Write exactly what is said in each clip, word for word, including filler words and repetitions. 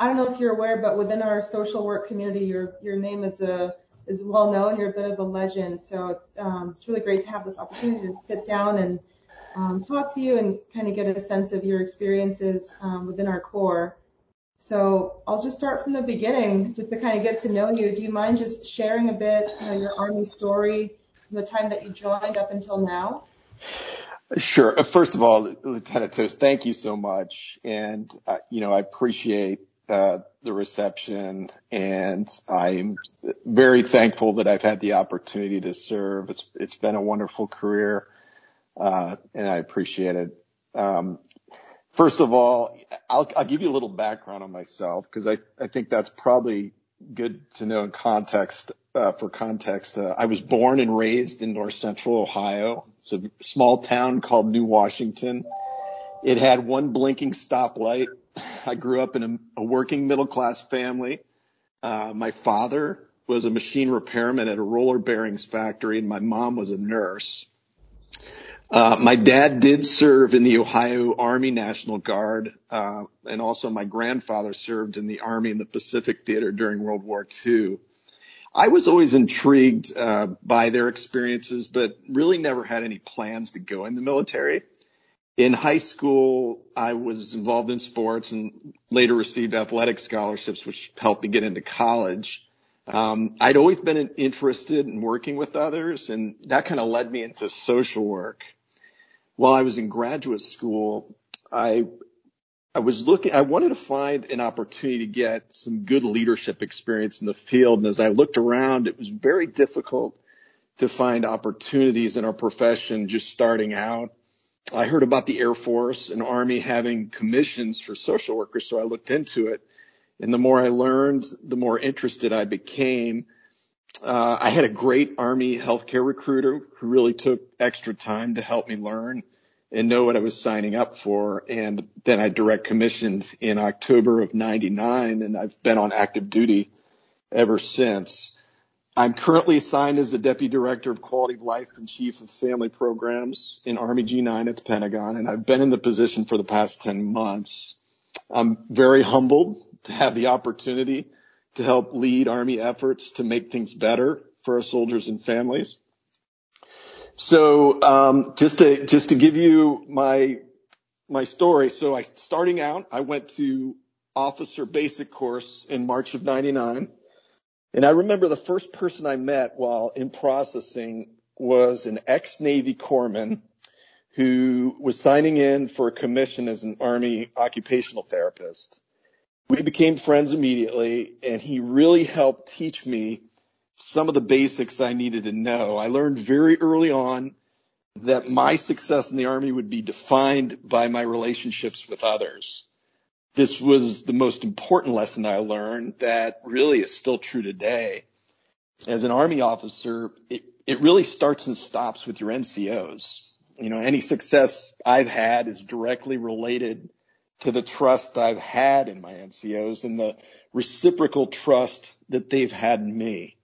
I don't know if you're aware, but within our social work community, your your name is a is well known. You're a bit of a legend. So it's um, it's really great to have this opportunity to sit down and um, talk to you and kind of get a sense of your experiences um, within our Corps. So I'll just start from the beginning, just to kind of get to know you. Do you mind just sharing a bit, you know, your Army story from the time that you joined up until now? Sure. First of all, Lieutenant Toast, thank you so much. And, uh, you know, I appreciate uh, the reception, and I'm very thankful that I've had the opportunity to serve. It's, it's been a wonderful career, uh, and I appreciate it. Um, first of all, I'll, I'll give you a little background on myself, because I, I think that's probably good to know in context. Uh, for context, uh, I was born and raised in north central Ohio. It's a small town called New Washington. It had one blinking stoplight. I grew up in a, a working middle class family. Uh, my father was a machine repairman at a roller bearings factory, and my mom was a nurse. Uh, my dad did serve in the Ohio Army National Guard, uh, and also my grandfather served in the Army in the Pacific Theater during World War Two. I was always intrigued uh, by their experiences, but really never had any plans to go in the military. In high school, I was involved in sports and later received athletic scholarships, which helped me get into college. Um, I'd always been interested in working with others, and that kind of led me into social work. While I was in graduate school, I I was looking, I wanted to find an opportunity to get some good leadership experience in the field. And as I looked around, it was very difficult to find opportunities in our profession just starting out. I heard about the Air Force and Army having commissions for social workers, so I looked into it. And the more I learned, the more interested I became. Uh, I had a great Army healthcare recruiter who really took extra time to help me learn and know what I was signing up for. And then I direct commissioned in October of ninety-nine, and I've been on active duty ever since. I'm currently assigned as the Deputy Director of Quality of Life and Chief of Family Programs in Army G nine at the Pentagon, and I've been in the position for the past ten months. I'm very humbled to have the opportunity to help lead Army efforts to make things better for our soldiers and families. So, um, just to, just to give you my, my story. So I, starting out, I went to officer basic course in March of ninety-nine. And I remember the first person I met while in processing was an ex-Navy corpsman who was signing in for a commission as an Army occupational therapist. We became friends immediately, and he really helped teach me some of the basics I needed to know. I learned very early on that my success in the Army would be defined by my relationships with others. This was the most important lesson I learned that really is still true today. As an Army officer, it, it really starts and stops with your N C Os. You know, any success I've had is directly related to the trust I've had in my N C Os and the reciprocal trust that they've had in me.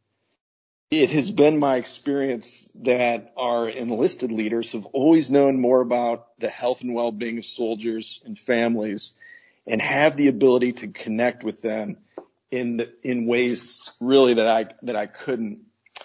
It has been my experience that our enlisted leaders have always known more about the health and well-being of soldiers and families and have the ability to connect with them in the, in ways really that I that I couldn't.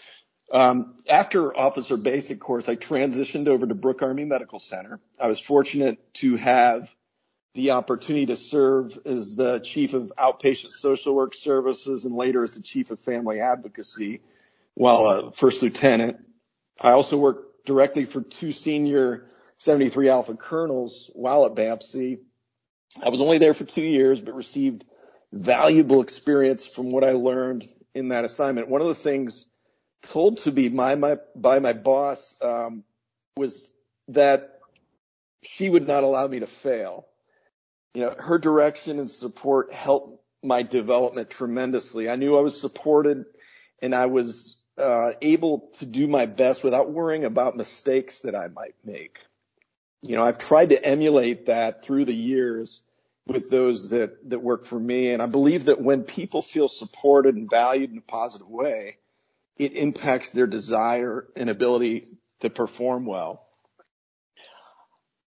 Um, after officer basic course, I transitioned over to Brooke Army Medical Center. I was fortunate to have the opportunity to serve as the chief of outpatient social work services and later as the chief of family advocacy while a first lieutenant. I also worked directly for two senior seventy-three Alpha colonels while at B A P S I. I was only there for two years, but received valuable experience from what I learned in that assignment. One of the things told to me by my, by my boss um, was that she would not allow me to fail. You know, her direction and support helped my development tremendously. I knew I was supported, and I was uh, able to do my best without worrying about mistakes that I might make. You know, I've tried to emulate that through the years with those that, that work for me. And I believe that when people feel supported and valued in a positive way, it impacts their desire and ability to perform well.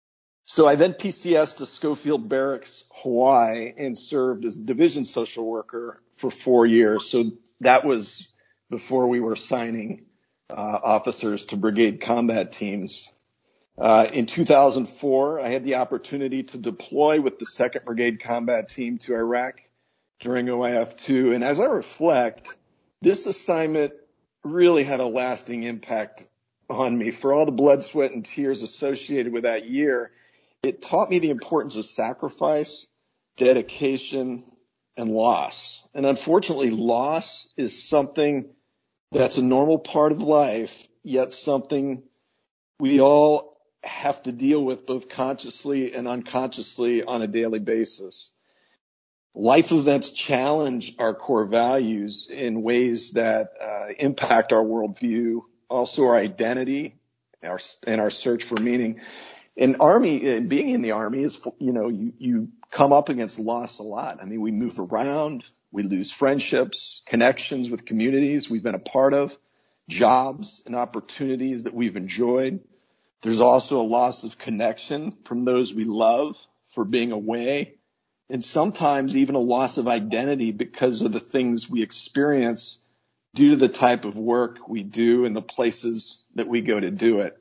So I then P C S'd to Schofield Barracks, Hawaii, and served as a division social worker for four years. So that was before we were assigning uh, officers to brigade combat teams. Uh, in two thousand four, I had the opportunity to deploy with the second Brigade Combat Team to Iraq during O I F two. And as I reflect, this assignment really had a lasting impact on me. For all the blood, sweat, and tears associated with that year, it taught me the importance of sacrifice, dedication, and loss. And unfortunately, loss is something that's a normal part of life, yet something we all have to deal with both consciously and unconsciously on a daily basis. Life events challenge our core values in ways that uh, impact our worldview, also our identity, our, and our search for meaning. In Army, being in the Army is, you know, you, you come up against loss a lot. I mean, we move around, we lose friendships, connections with communities we've been a part of, jobs and opportunities that we've enjoyed. There's also a loss of connection from those we love for being away, and sometimes even a loss of identity because of the things we experience due to the type of work we do and the places that we go to do it.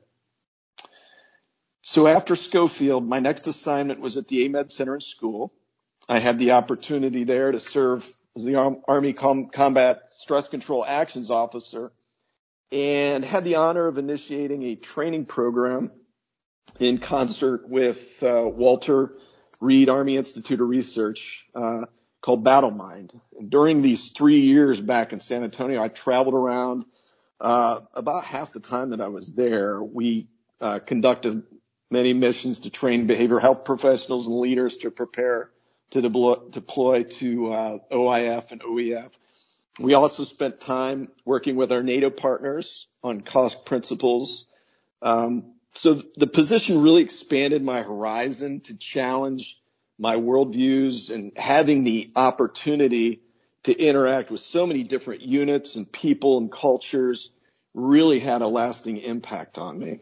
So after Schofield, my next assignment was at the A M E D Center in school. I had the opportunity there to serve as the Army Com- Combat Stress Control Actions Officer and had the honor of initiating a training program in concert with uh, Walter Reed Army Institute of Research uh, called Battle Mind. And during these three years back in San Antonio, I traveled around uh, about half the time that I was there. We uh, conducted many missions to train behavioral health professionals and leaders to prepare to deploy, deploy to uh, O I F and O E F. We also spent time working with our NATO partners on cost principles. Um, so the position really expanded my horizon to challenge my worldviews, and having the opportunity to interact with so many different units and people and cultures really had a lasting impact on me.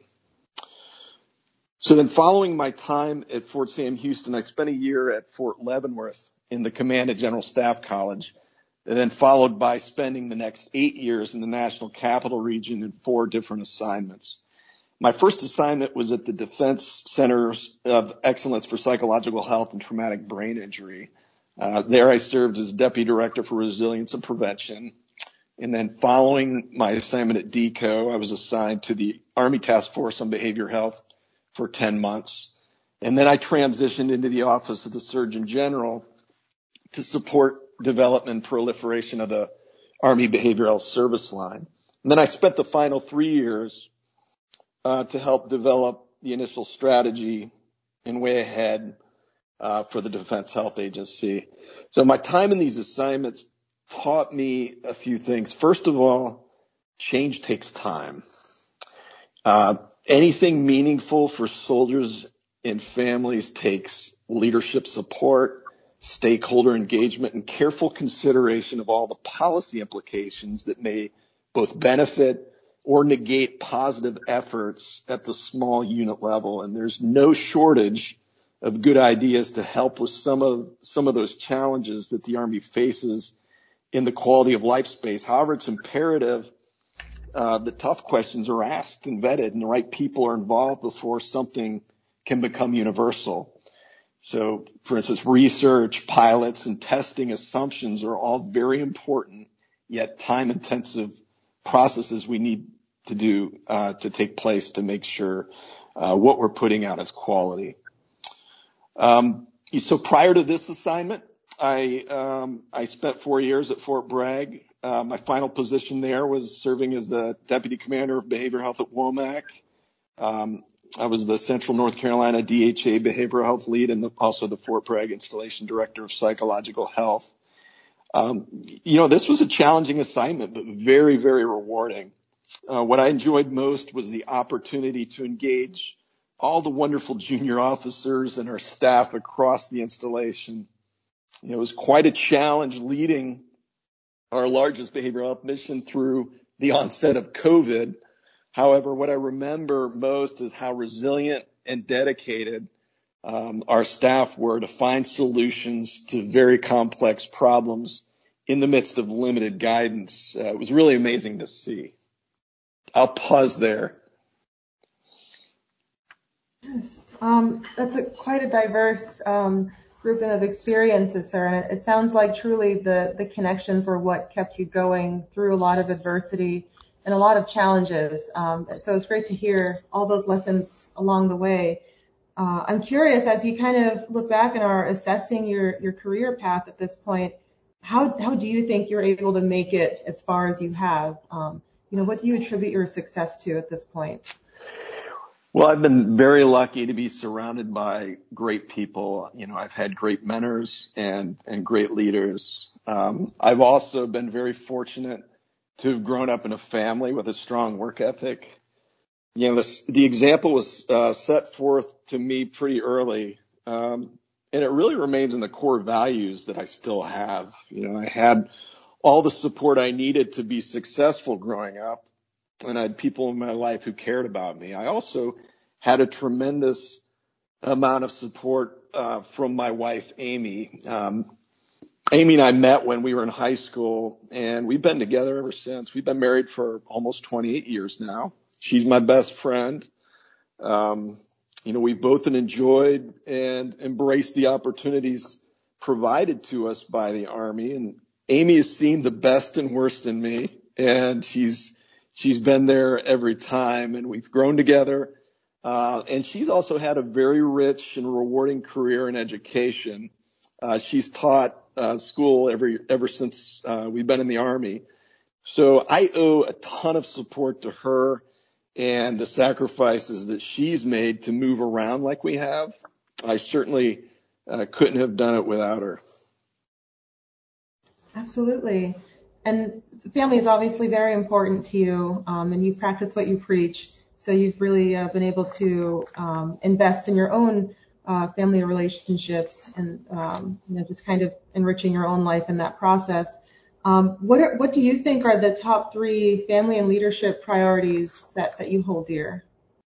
So then following my time at Fort Sam Houston, I spent a year at Fort Leavenworth in the Command and General Staff College, and then followed by spending the next eight years in the National Capital Region in four different assignments. My first assignment was at the Defense Centers of Excellence for Psychological Health and Traumatic Brain Injury. Uh, there I served as Deputy Director for Resilience and Prevention. And then following my assignment at D C O, I was assigned to the Army Task Force on Behavioral Health for ten months. And then I transitioned into the Office of the Surgeon General to support development and proliferation of the Army Behavioral Health Service Line. And then I spent the final three years uh, to help develop the initial strategy and way ahead uh, for the Defense Health Agency. So my time in these assignments taught me a few things. First of all, change takes time. Uh, anything meaningful for soldiers and families takes leadership support, stakeholder engagement, and careful consideration of all the policy implications that may both benefit or negate positive efforts at the small unit level. And there's no shortage of good ideas to help with some of some of those challenges that the Army faces in the quality of life space. However, it's imperative uh, that tough questions are asked and vetted and the right people are involved before something can become universal. So, for instance, research, pilots, and testing assumptions are all very important, yet time-intensive processes we need to do uh, to take place to make sure uh, what we're putting out is quality. Um, so prior to this assignment, I um, I spent four years at Fort Bragg. Uh, my final position there was serving as the Deputy Commander of Behavioral Health at Womack. Um, I was the Central North Carolina D H A Behavioral Health Lead and the, also the Fort Bragg Installation Director of Psychological Health. Um, you know, this was a challenging assignment, but very, very rewarding. Uh, what I enjoyed most was the opportunity to engage all the wonderful junior officers and our staff across the installation. You know, it was quite a challenge leading our largest behavioral health mission through the onset of COVID. However, what I remember most is how resilient and dedicated um, our staff were to find solutions to very complex problems in the midst of limited guidance. Uh, it was really amazing to see. I'll pause there. Yes, um, that's a, quite a diverse um, grouping of experiences, sir. And it, it sounds like truly the, the connections were what kept you going through a lot of adversity and a lot of challenges. Um, so it's great to hear all those lessons along the way. Uh, I'm curious, as you kind of look back and are assessing your, your career path at this point, how, how do you think you're able to make it as far as you have? Um, you know, what do you attribute your success to at this point? Well, I've been very lucky to be surrounded by great people. You know, I've had great mentors and, and great leaders. Um, I've also been very fortunate to have grown up in a family with a strong work ethic. You know, the, the example was uh, set forth to me pretty early, um, and it really remains in the core values that I still have. You know, I had all the support I needed to be successful growing up, and I had people in my life who cared about me. I also had a tremendous amount of support uh, from my wife, Amy. Um, Amy and I met when we were in high school, and we've been together ever since. We've been married for almost twenty-eight years now. She's my best friend. Um, you know, we've both enjoyed and embraced the opportunities provided to us by the Army. And Amy has seen the best and worst in me, and she's she's been there every time. And we've grown together. Uh, and she's also had a very rich and rewarding career in education. Uh, she's taught uh, school every ever since uh, we've been in the Army. So I owe a ton of support to her and the sacrifices that she's made to move around like we have. I certainly uh, couldn't have done it without her. Absolutely. And family is obviously very important to you, um, and you practice what you preach. So you've really uh, been able to um, invest in your own uh, family relationships and um, you know, just kind of enriching your own life in that process. Um, what are, what do you think are the top three family and leadership priorities that, that you hold dear?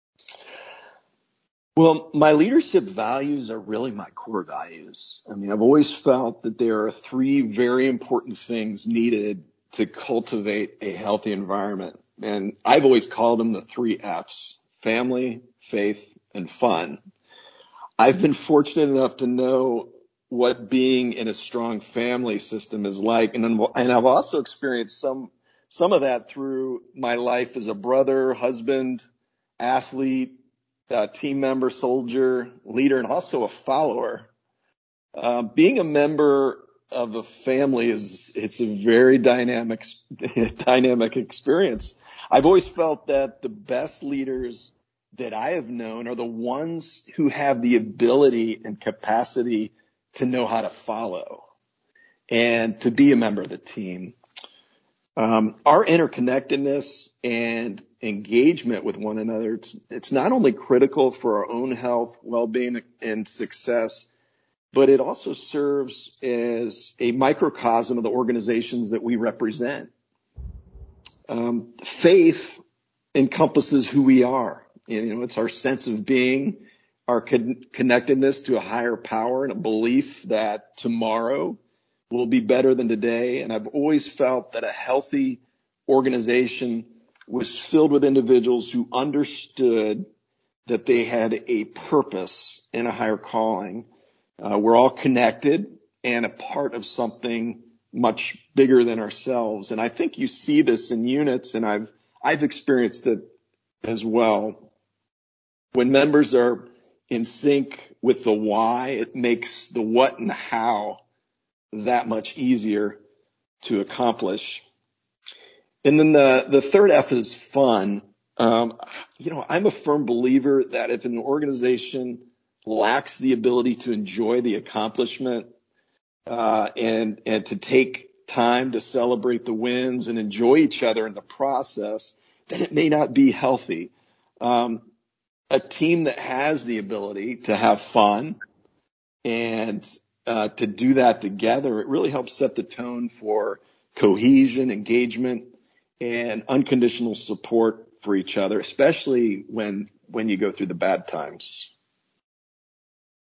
Well, my leadership values are really my core values. I mean, I've always felt that there are three very important things needed to cultivate a healthy environment. And I've always called them the three F's: family, faith, and fun. I've been fortunate enough to know what being in a strong family system is like. And, and I've also experienced some, some of that through my life as a brother, husband, athlete, uh, team member, soldier, leader, and also a follower. Uh, being a member of a family is, it's a very dynamic, dynamic experience. I've always felt that the best leaders that I have known are the ones who have the ability and capacity to know how to follow and to be a member of the team. Um, our interconnectedness and engagement with one another, it's, it's not only critical for our own health, well-being, and success, but it also serves as a microcosm of the organizations that we represent. Um, faith encompasses who we are. You know, it's our sense of being, our con- connectedness to a higher power, and a belief that tomorrow will be better than today. And I've always felt that a healthy organization was filled with individuals who understood that they had a purpose and a higher calling. Uh, we're all connected and a part of something much bigger than ourselves. And I think you see this in units, and I've I've experienced it as well. When members are in sync with the why, it makes the what and the how that much easier to accomplish. And then the, the third F is fun. Um, you know, I'm a firm believer that if an organization lacks the ability to enjoy the accomplishment, uh, and, and to take time to celebrate the wins and enjoy each other in the process, then it may not be healthy. Um, a team that has the ability to have fun and uh, to do that together, it really helps set the tone for cohesion, engagement, and unconditional support for each other, especially when when you go through the bad times.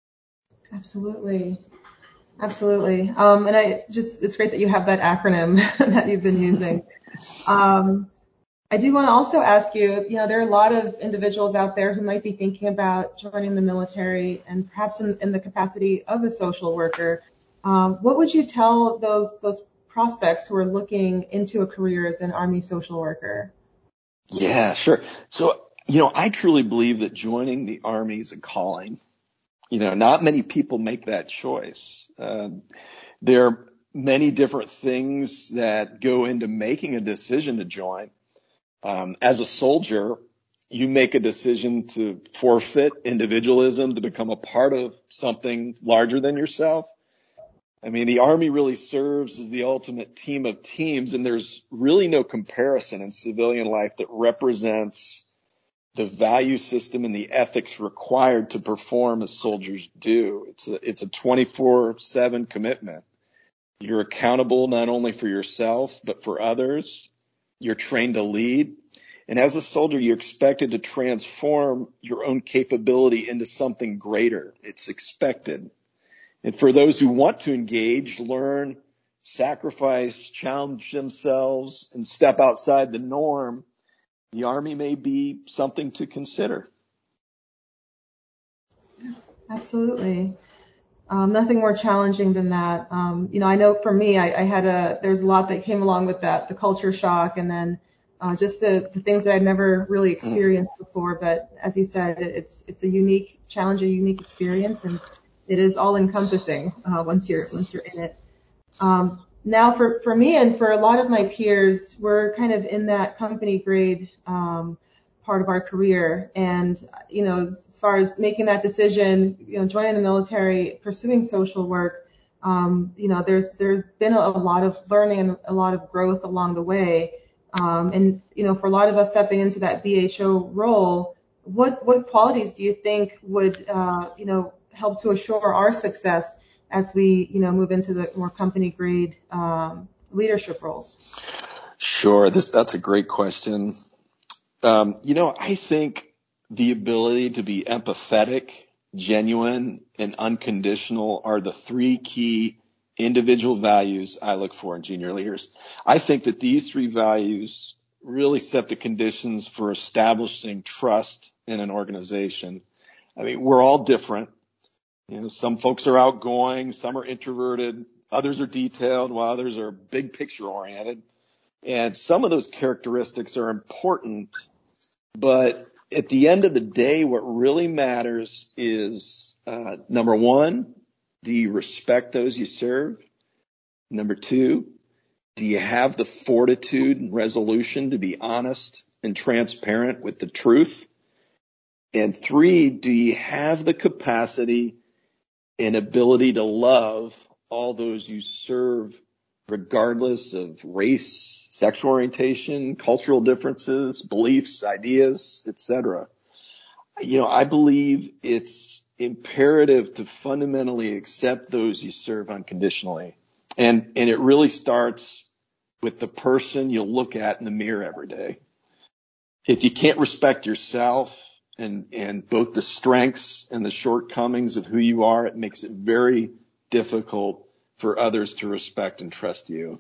Absolutely. Absolutely. Um, and I just, it's great that you have that acronym that you've been using. Um, I do want to also ask you, you know, there are a lot of individuals out there who might be thinking about joining the military and perhaps in, in the capacity of a social worker. Um, what would you tell those those prospects who are looking into a career as an Army social worker? Yeah, sure. So, you know, I truly believe that joining the Army is a calling. You know, not many people make that choice. Uh, there are many different things that go into making a decision to join. Um, as a soldier, you make a decision to forfeit individualism to become a part of something larger than yourself. I mean, the Army really serves as the ultimate team of teams, and there's really no comparison in civilian life that represents the value system and the ethics required to perform as soldiers do. It's a, it's a twenty-four seven commitment. You're accountable not only for yourself, but for others. You're trained to lead. And as a soldier, you're expected to transform your own capability into something greater. It's expected. And for those who want to engage, learn, sacrifice, challenge themselves, and step outside the norm, the Army may be something to consider. Absolutely. Um, nothing more challenging than that. Um, you know, I know for me, I, I had a, there's a lot that came along with that, the culture shock, and then uh, just the, the things that I'd never really experienced before. But as you said, it's it's a unique challenge, a unique experience, and it is all encompassing uh, once you're once you're in it. Um, now, for for me and for a lot of my peers, we're kind of in that company grade um, part of our career, and you know, as far as making that decision, you know, joining the military, pursuing social work, um, you know, there's there's been a, a lot of learning and a lot of growth along the way, um, and you know, for a lot of us stepping into that B H O role, what what qualities do you think would uh, you know help to assure our success as we, you know, move into the more company grade um, leadership roles? Sure. This, that's a great question. Um, you know, I think the ability to be empathetic, genuine, and unconditional are the three key individual values I look for in junior leaders. I think that these three values really set the conditions for establishing trust in an organization. I mean, we're all different. You know, some folks are outgoing, some are introverted, others are detailed, while others are big picture oriented. And some of those characteristics are important, but at the end of the day, what really matters is, uh, number one, do you respect those you serve? Number two, do you have the fortitude and resolution to be honest and transparent with the truth? And three, do you have the capacity and ability to love all those you serve, regardless of race, sexual orientation, cultural differences, beliefs, ideas, et cetera? You know, I believe it's imperative to fundamentally accept those you serve unconditionally. And, and it really starts with the person you look at in the mirror every day. If you can't respect yourself and, and both the strengths and the shortcomings of who you are, it makes it very difficult for others to respect and trust you.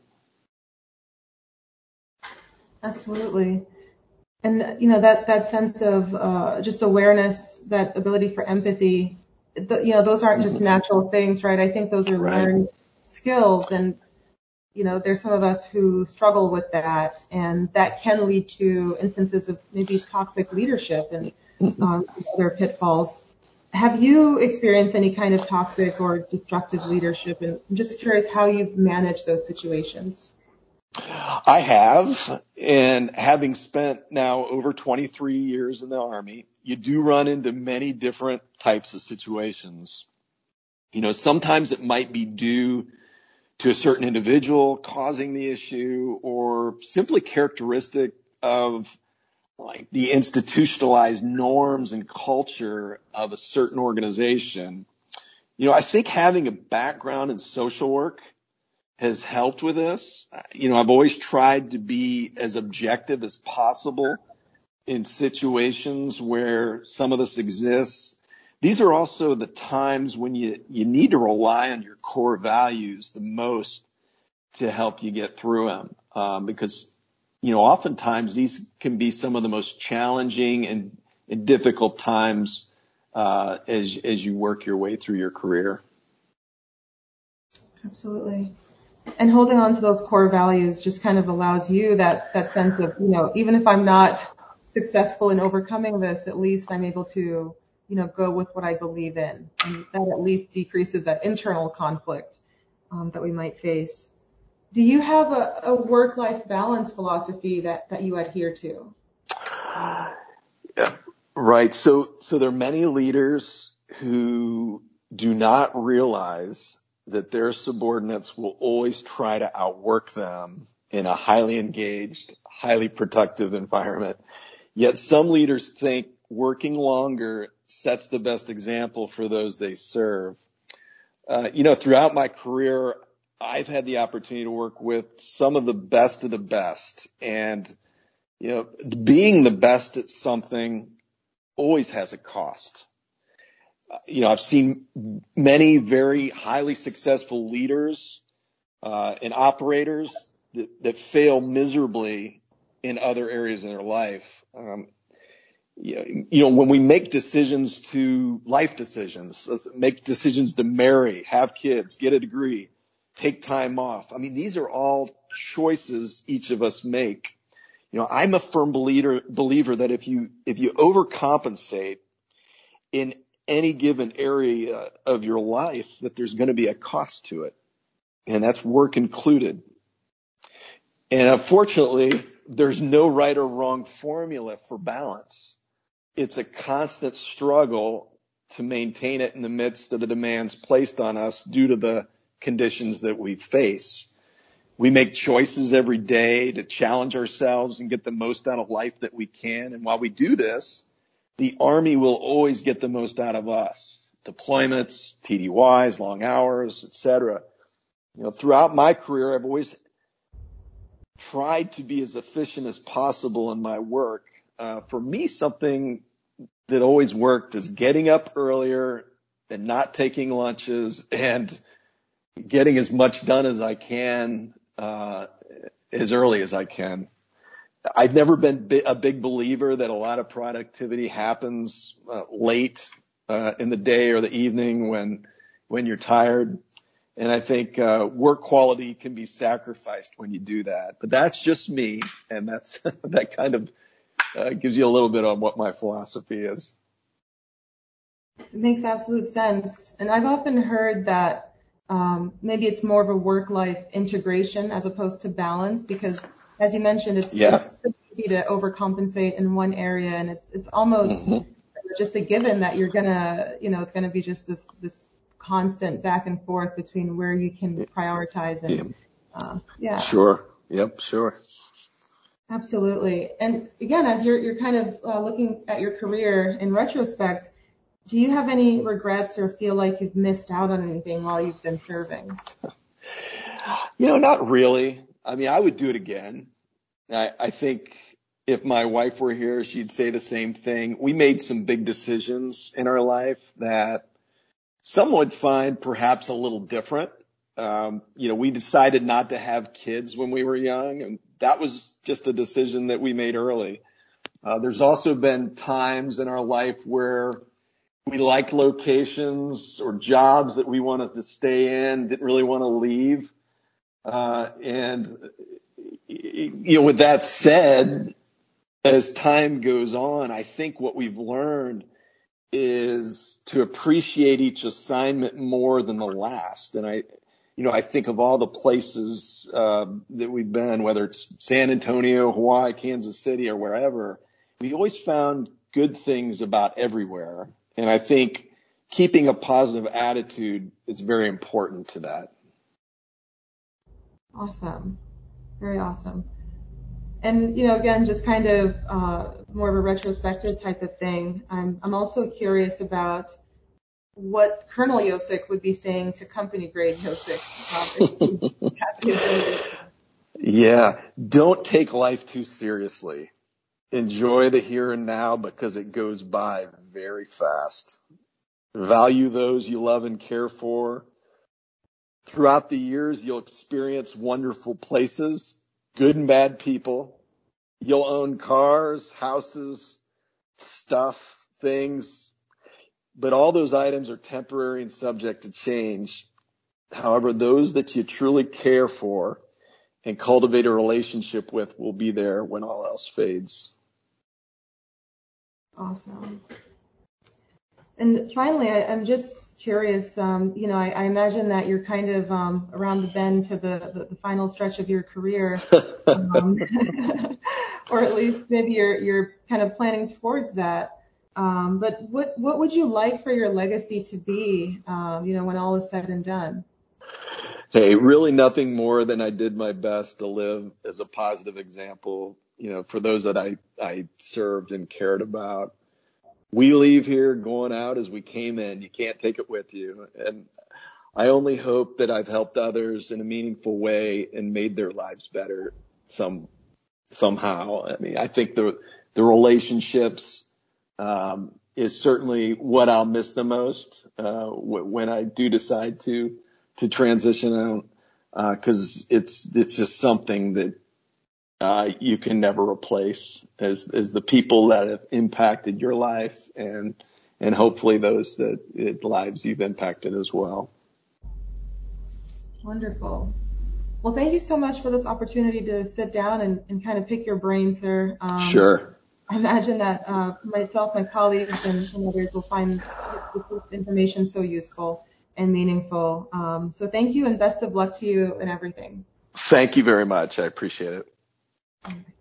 Absolutely. And you know, that that sense of uh, just awareness, that ability for empathy, the, you know, those aren't just natural things, right? I think those are Right. learned skills, and you know, there's some of us who struggle with that, and that can lead to instances of maybe toxic leadership and um, other pitfalls. Have you experienced any kind of toxic or destructive leadership? And I'm just curious how you've managed those situations. I have, and having spent now over twenty-three years in the Army, you do run into many different types of situations. You know, sometimes it might be due to a certain individual causing the issue, or simply characteristic of like the institutionalized norms and culture of a certain organization. You know, I think having a background in social work has helped with this. You know, I've always tried to be as objective as possible in situations where some of this exists. these are also the times when you, you need to rely on your core values the most to help you get through them. Um, because, you know, oftentimes these can be some of the most challenging and, and difficult times, uh, as, as you work your way through your career. Absolutely. And holding on to those core values just kind of allows you that, that sense of, you know, even if I'm not successful in overcoming this, at least I'm able to, you know, go with what I believe in. And that at least decreases that internal conflict um, that we might face. Do you have a, a work-life balance philosophy that, that you adhere to? Yeah, right. So, so there are many leaders who do not realize that their subordinates will always try to outwork them in a highly engaged, highly productive environment. Yet some leaders think working longer sets the best example for those they serve. Uh, you know, throughout my career, I've had the opportunity to work with some of the best of the best. And, you know, being the best at something always has a cost. You know, I've seen many very highly successful leaders uh, and operators that, that fail miserably in other areas in their life. Um, you know, you know, when we make decisions to life decisions, let's make decisions to marry, have kids, get a degree, take time off. I mean, these are all choices each of us make. You know, I'm a firm believer believer that if you if you overcompensate in any given area of your life, that there's going to be a cost to it. And that's work included. And unfortunately, there's no right or wrong formula for balance. It's a constant struggle to maintain it in the midst of the demands placed on us due to the conditions that we face. We make choices every day to challenge ourselves and get the most out of life that we can. And while we do this, the Army will always get the most out of us. Deployments, T D Ys, long hours, et cetera. You know, throughout my career, I've always tried to be as efficient as possible in my work. Uh, for me, something that always worked is getting up earlier and not taking lunches and getting as much done as I can, uh, as early as I can. I've never been a big believer that a lot of productivity happens uh, late uh, in the day or the evening when when you're tired. And I think uh, work quality can be sacrificed when you do that. But that's just me, and that's that kind of uh, gives you a little bit on what my philosophy is. It makes absolute sense. And I've often heard that um, maybe it's more of a work-life integration as opposed to balance because, as you mentioned, it's, Yeah. it's so easy to overcompensate in one area, and it's it's almost Mm-hmm. just a given that you're gonna, you know, it's gonna be just this this constant back and forth between where you can prioritize and, Yeah. uh, yeah. Sure. Yep. Sure. Absolutely. And again, as you're you're kind of uh, looking at your career in retrospect, do you have any regrets or feel like you've missed out on anything while you've been serving? You know, not really. I mean, I would do it again. I, I think if my wife were here, she'd say the same thing. We made some big decisions in our life that some would find perhaps a little different. Um, you know, we decided not to have kids when we were young, and that was just a decision that we made early. Uh, there's also been times in our life where we liked locations or jobs that we wanted to stay in, didn't really want to leave. Uh, and, you know, with that said, as time goes on, I think what we've learned is to appreciate each assignment more than the last. And I, you know, I think of all the places uh, that we've been, whether it's San Antonio, Hawaii, Kansas City, or wherever, we always found good things about everywhere. And I think keeping a positive attitude is very important to that. Awesome. Very awesome. And, you know, again, just kind of uh, more of a retrospective type of thing. I'm, I'm also curious about what Colonel Yosik would be saying to company grade Yosik. Uh, if he had the ability. Yeah. Don't take life too seriously. Enjoy the here and now because it goes by very fast. value those you love and care for. Throughout the years, you'll experience wonderful places, good and bad people. You'll own cars, houses, stuff, things, but all those items are temporary and subject to change. However, those that you truly care for and cultivate a relationship with will be there when all else fades. Awesome. And finally, I, I'm just curious, um, you know, I, I imagine that you're kind of um, around the bend to the, the, the final stretch of your career, um, or at least maybe you're, you're kind of planning towards that. Um, but what, what would you like for your legacy to be, um, you know, when all is said and done? Hey, really nothing more than I did my best to live as a positive example, you know, for those that I, I served and cared about. We leave here going out as we came in. You can't take it with you. And I only hope that I've helped others in a meaningful way and made their lives better some, somehow. I mean, I think the, the relationships, um, is certainly what I'll miss the most, uh, w- when I do decide to, to transition out, uh, cause it's, it's just something that, uh, you can never replace as, as the people that have impacted your life and, and hopefully those that it, lives you've impacted as well. Wonderful. Well, thank you so much for this opportunity to sit down and, and kind of pick your brain, sir. Um, Sure. I imagine that uh, myself, my colleagues, and, and others will find this information so useful and meaningful. Um, so thank you and best of luck to you and everything. Thank you very much. I appreciate it.